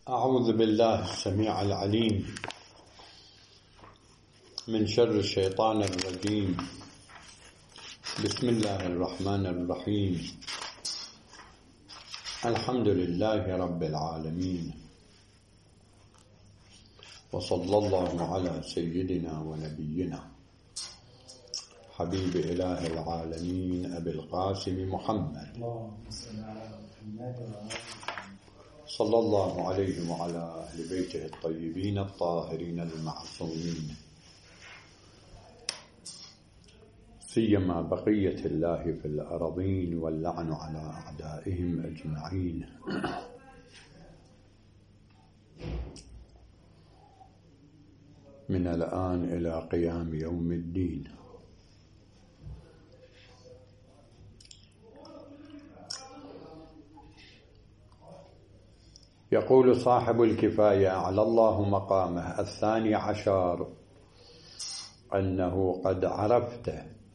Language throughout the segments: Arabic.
أعوذ بالله السميع العليم من شر الشيطان الرجيم. بسم الله الرحمن الرحيم. الحمد لله رب العالمين، وصلى الله على سيدنا ونبينا حبيب إله العالمين أبي القاسم محمد صلى الله عليه وعلى أهل بيته الطيبين الطاهرين المعصومين، سيما بقية الله في الأرضين، واللعن على أعدائهم أجمعين. من الآن إلى قيام يوم الدين. يقول صاحب الكفاية أعلى الله مقامه 12 أنه قد عرفت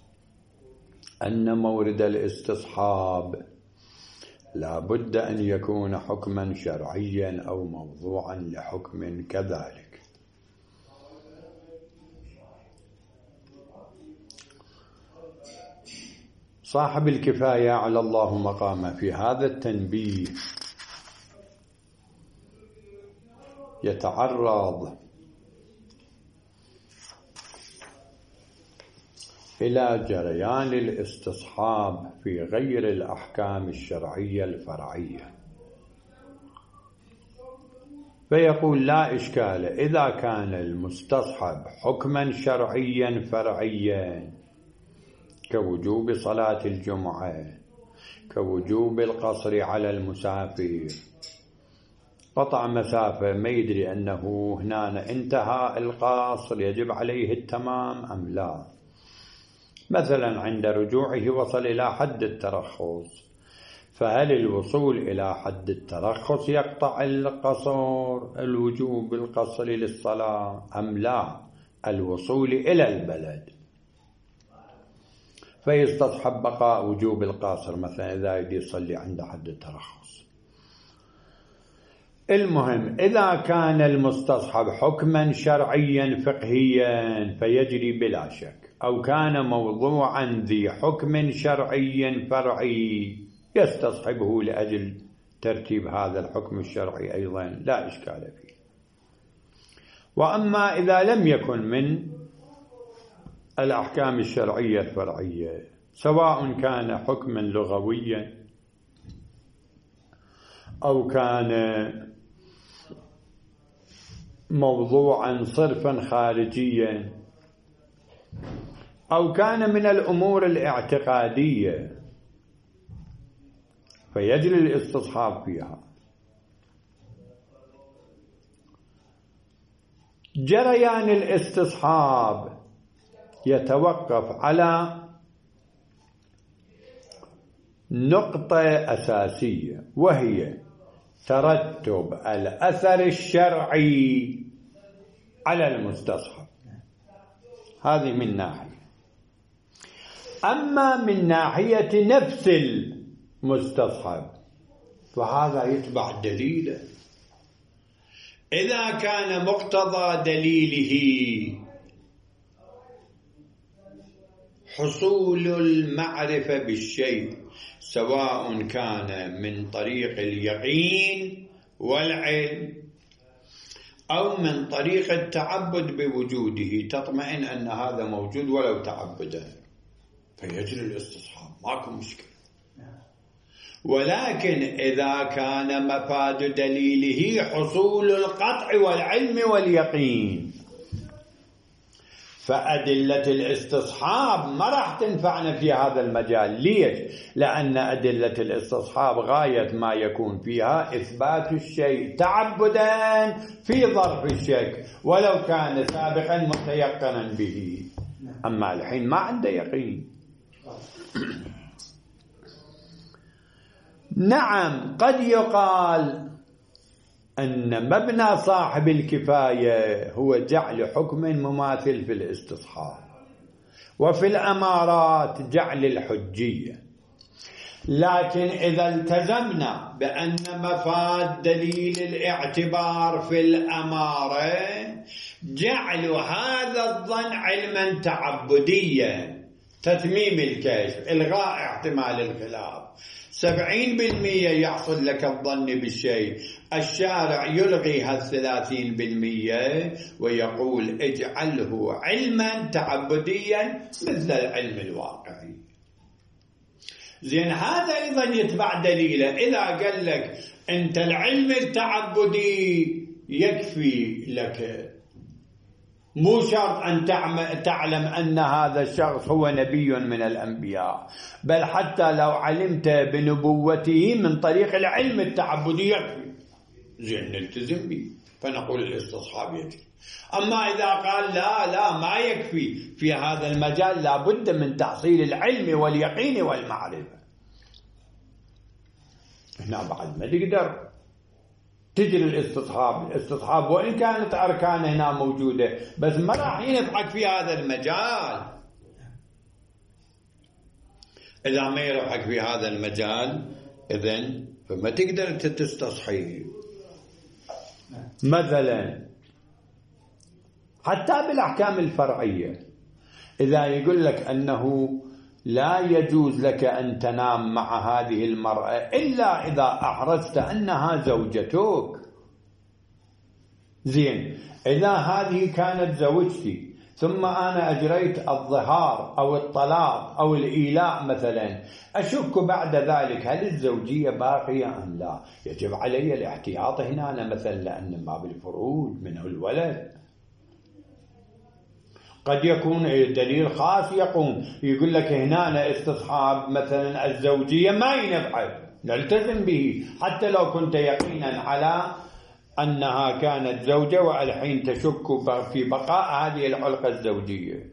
أن مورد الاستصحاب لا بد أن يكون حكما شرعيا أو موضوعا لحكم كذلك. صاحب الكفاية أعلى الله مقامه في هذا التنبيه يتعرض إلى جريان الاستصحاب في غير الأحكام الشرعية الفرعية، فيقول لا إشكال إذا كان المستصحب حكما شرعيا فرعيا كوجوب صلاة الجمعة، كوجوب القصر على المسافر، قطع مسافة ما يدري أنه هنا انتهى القصر يجب عليه التمام أم لا، مثلا عند رجوعه وصل إلى حد الترخص، فهل الوصول إلى حد الترخص يقطع القصر الوجوب القصر للصلاة أم لا الوصول إلى البلد، فيستصحب بقاء وجوب القصر مثلا إذا يصلي عند حد الترخص. المهم إذا كان المستصحب حكما شرعيا فقهيا فيجري بلا شك، أو كان موضوعا ذي حكم شرعي فرعي يستصحبه لأجل ترتيب هذا الحكم الشرعي أيضا لا إشكال فيه. وأما إذا لم يكن من الأحكام الشرعية الفرعية، سواء كان حكما لغويا أو كان موضوعا صرفا خارجيا أو كان من الأمور الاعتقادية، فيجري الاستصحاب فيها. جريان الاستصحاب يتوقف على نقطة أساسية، وهي ترتب الأثر الشرعي على المستصحب. هذه من ناحية. أما من ناحية نفس المستصحب فهذا يتبع دليله. إذا كان مقتضى دليله حصول المعرفة بالشيء، سواء كان من طريق اليقين والعلم أو من طريق التعبد بوجوده، تطمئن أن هذا موجود ولو تعبدا، فيجري الاستصحاب ماكو مشكلة. ولكن إذا كان مفاد دليله حصول القطع والعلم واليقين، فأدلة الاستصحاب ما راح تنفعنا في هذا المجال. ليش؟ لأن أدلة الاستصحاب غاية ما يكون فيها إثبات الشيء تعبدا في ظرف الشك ولو كان سابقا متيقنا به. أما الحين ما عنده يقين. نعم قد يقال أن مبنى صاحب الكفاية هو جعل حكم مماثل في الاستصحاب، وفي الأمارات جعل الحجية، لكن إذا التزمنا بأن مفاد دليل الاعتبار في الأمارة جعل هذا الظن علما تعبديا، تتميم الكشف، إلغاء احتمال الخلاف، 70% يحصل لك الظن بالشيء، الشارع يلغي هال30% ويقول اجعله علما تعبديا مثل العلم الواقعي. زين، هذا أيضا يتبع دليله. إذا قال لك أنت العلم التعبدي يكفي لك، مو شرط أن تعلم أن هذا الشخص هو نبي من الأنبياء، بل حتى لو علمت بنبوته من طريق العلم التعبدي يكفي. زين، نلتزم به فنقول الاستصحاب يكفي. أما إذا قال لا ما يكفي في هذا المجال، لا بد من تحصيل العلم واليقين والمعرفة، هنا بعد ما تقدر تجري الاستصحاب وإن كانت أركان هنا موجودة، بس ما راح ينفعك في هذا المجال. إذا ما ينفعك في هذا المجال إذن فما تقدر تستصحي. مثلا حتى بالأحكام الفرعية، إذا يقول لك أنه لا يجوز لك أن تنام مع هذه المرأة إلا إذا أحرزت أنها زوجتك. زين، إذا هذه كانت زوجتي ثم أنا أجريت الظهار أو الطلاق أو الإيلاء مثلا، أشك بعد ذلك هل الزوجية باقية أم لا؟ يجب علي الاحتياط هنا أنا مثلا، لأن ما بالفروج منه الولد. قد يكون دليل خاص يقول لك هنا استصحاب مثلا الزوجية ما ينفعل، نلتزم به حتى لو كنت يقينا على أنها كانت زوجة والحين تشك في بقاء هذه العلاقة الزوجية.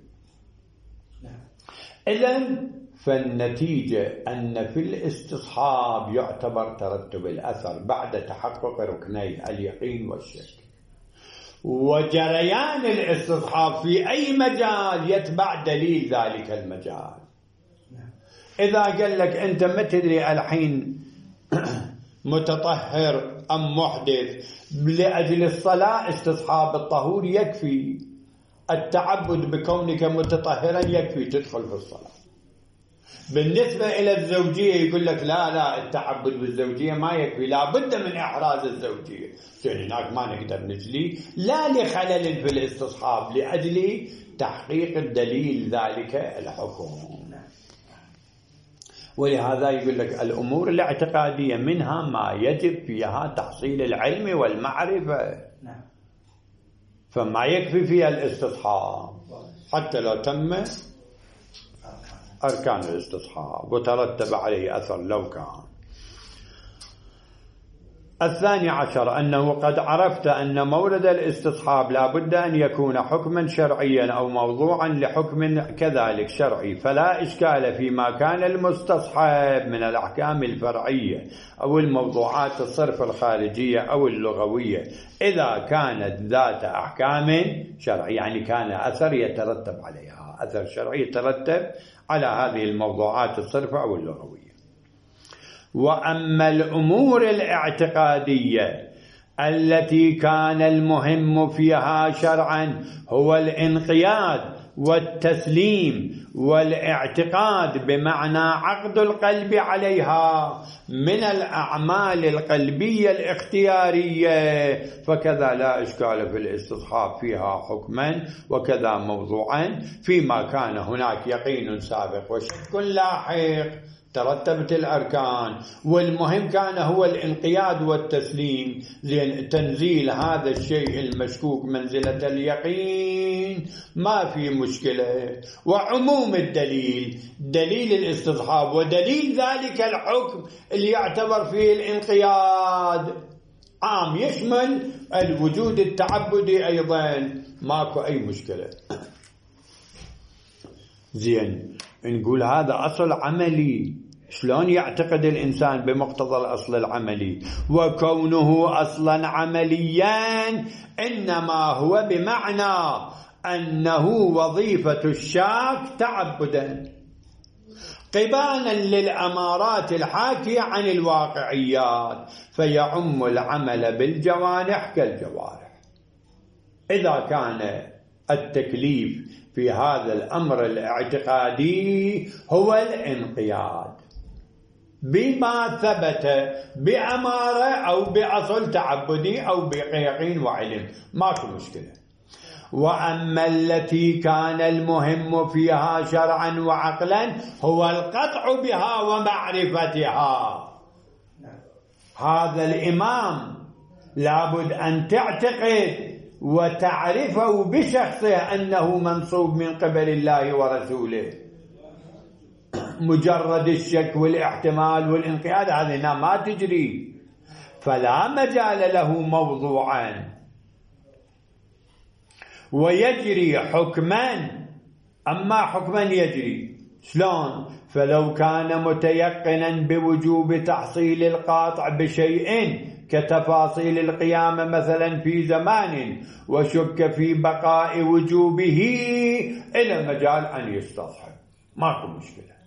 إذن فالنتيجة أن في الاستصحاب يعتبر ترتب الأثر بعد تحقق ركني اليقين والشك، وجريان الاستصحاب في أي مجال يتبع دليل ذلك المجال. إذا قال لك أنت ما تدري الحين متطهر أم محدث، لأجل الصلاة استصحاب الطهور يكفي، التعبد بكونك متطهرا يكفي تدخل في الصلاة. بالنسبة إلى الزوجية يقول لك لا التعبد بالزوجية ما يكفي، لا بد من إحراز الزوجية. هناك ما نقدر نجلي، لا لخلل في الاستصحاب، لأجل تحقيق الدليل ذلك الحكم. ولهذا يقول لك الأمور الاعتقادية منها ما يجب فيها تحصيل العلم والمعرفة، فما يكفي فيها الاستصحاب حتى لو تم أركان الاستصحاب وترتب عليه أثر لو كان. 12 أنه قد عرفت أن مورد الاستصحاب لا بد أن يكون حكما شرعيا أو موضوعا لحكم كذلك شرعي، فلا إشكال فيما كان المستصحب من الأحكام الفرعية أو الموضوعات الصرف الخارجية أو اللغوية إذا كانت ذات أحكام شرعية، يعني كان أثر يترتب عليها، أثر شرعي يترتب على هذه الموضوعات الصرف أو اللغوية. وأما الأمور الاعتقادية التي كان المهم فيها شرعا هو الانقياد والتسليم والاعتقاد بمعنى عقد القلب عليها من الأعمال القلبية الاختيارية، فكذا لا إشكال في الاستصحاب فيها حكما وكذا موضوعا، فيما كان هناك يقين سابق وشك لاحق ترتبت الأركان، والمهم كان هو الانقياد والتسليم. زين، تنزيل هذا الشيء المشكوك منزلة اليقين ما في مشكلة، وعموم الدليل دليل الاستصحاب ودليل ذلك الحكم اللي يعتبر فيه الانقياد عام يشمل الوجود التعبدي أيضا، ماكو أي مشكلة. زين، نقول هذا أصل عملي، شلون يعتقد الإنسان بمقتضى الأصل العملي؟ وكونه أصلا عمليا إنما هو بمعنى أنه وظيفة الشاك تعبدا، قبالا للأمارات الحاكية عن الواقعيات، فيعم العمل بالجوانح كالجوارح. إذا كان التكليف في هذا الأمر الاعتقادي هو الانقياد بما ثبت بأمارة أو بأصل تعبدي أو بيقين وعلم، ماكو مشكلة. وأما التي كان المهم فيها شرعا وعقلا هو القطع بها ومعرفتها، هذا الإمام لابد أن تعتقد وتعرفه بشخصه أنه منصوب من قبل الله ورسوله. مجرد الشك والاحتمال والانقياد هذه ما تجري، فلا مجال له موضوعا ويجري حكما. أما حكما يجري شلون؟ فلو كان متيقنا بوجوب تحصيل القاطع بشيء كتفاصيل القيامة مثلا في زمان وشك في بقاء وجوبه إلى مجال أن يستصحب، ماكو مشكلة.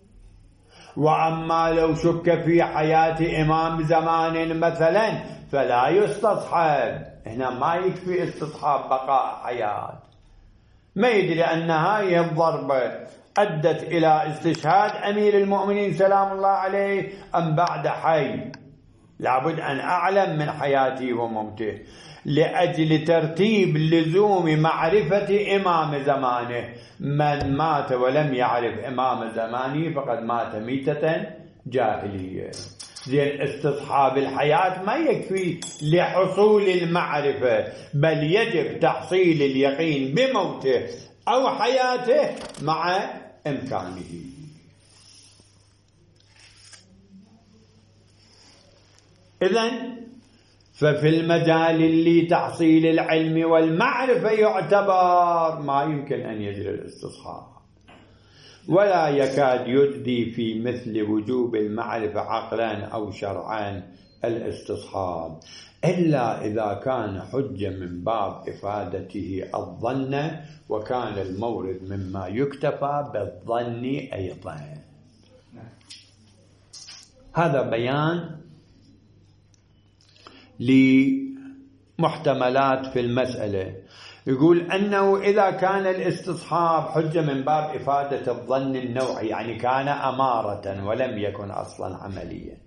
وأما لو شك في حياة إمام زمان مثلا فلا يستصحب، هنا ما يكفي استصحاب بقاء حياة، ما يدري أن هذه الضربة أدت إلى استشهاد أمير المؤمنين سلام الله عليه أم بعد حي، لابد أن أعلم من حياته وموته لأجل ترتيب لزوم معرفة إمام زمانه. من مات ولم يعرف إمام زمانه فقد مات ميتة جاهلية. زين، استصحاب الحياة ما يكفي لحصول المعرفة، بل يجب تحصيل اليقين بموته أو حياته مع إمكانه. إذن ففي المجال اللي تحصيل العلم والمعرفة يعتبر ما يمكن أن يجري الاستصحاب، ولا يكاد يجدي في مثل وجوب المعرفة عقلا أو شرعا الاستصحاب، إلا إذا كان حجة من باب إفادته الظن، وكان المورد مما يكتفى بالظن أيضا. هذا بيان لمحتملات في المسألة. يقول أنه إذا كان الاستصحاب حجة من باب إفادة الظن النوعي، يعني كان أمارة ولم يكن أصلا عمليا،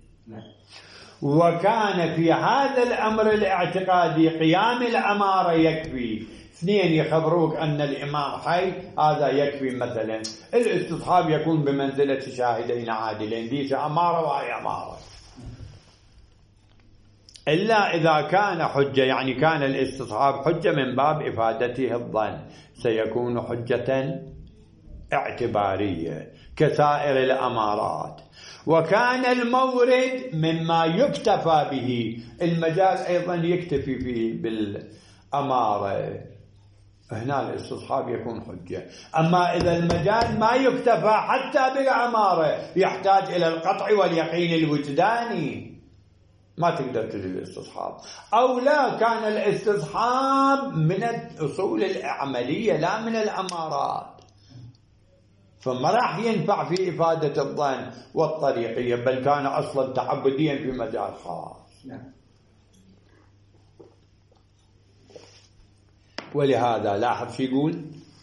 وكان في هذا الأمر الاعتقادي قيام الأمارة يكفي، اثنين يخبروك أن الإمام حي هذا يكفي، مثلا الاستصحاب يكون بمنزلة شاهدين عادلين، دي أمارة وهي أمارة. إلا إذا كان حجة، يعني كان الاستصحاب حجة من باب إفادته الظن، سيكون حجة اعتبارية كسائر الأمارات. وكان المورد مما يكتفى به، المجال أيضا يكتفي فيه بالأمارة، هنا الاستصحاب يكون حجة. أما إذا المجال ما يكتفى حتى بالأمارة، يحتاج إلى القطع واليقين الوجداني، ما تقدر تجري الاستصحاب. أو لا، كان الاستصحاب من الأصول العملية لا من الأمارات، فما راح ينفع في إفادة الظن والطريقية، بل كان أصلا تعبديا في مجال خاص. ولهذا لاحظ شو يقول: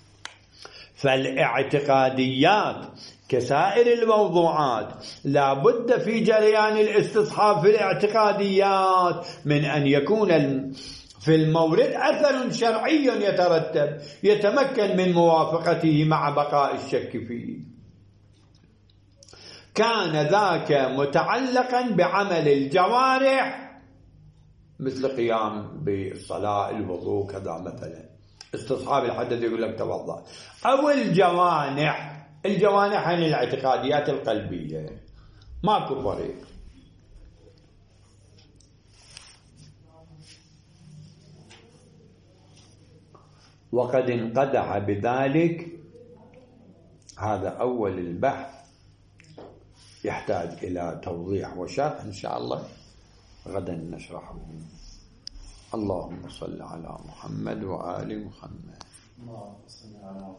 فالاعتقاديات كسائر الموضوعات لا بد في جريان الاستصحاب في الاعتقاديات من أن يكون في المورد أثر شرعي يترتب يتمكن من موافقته مع بقاء الشك فيه. كان ذاك متعلقا بعمل الجوارح مثل قيام بالصلاة، الوضوء، كذا مثلا، استصحاب الحدث يقول لك توضأ. أو الجوانح عن الاعتقاديات القلبية، ماكو فريق. وقد انقدح بذلك، هذا أول البحث يحتاج إلى توضيح وشرح إن شاء الله غدا نشرحه. اللهم صل على محمد وآل محمد.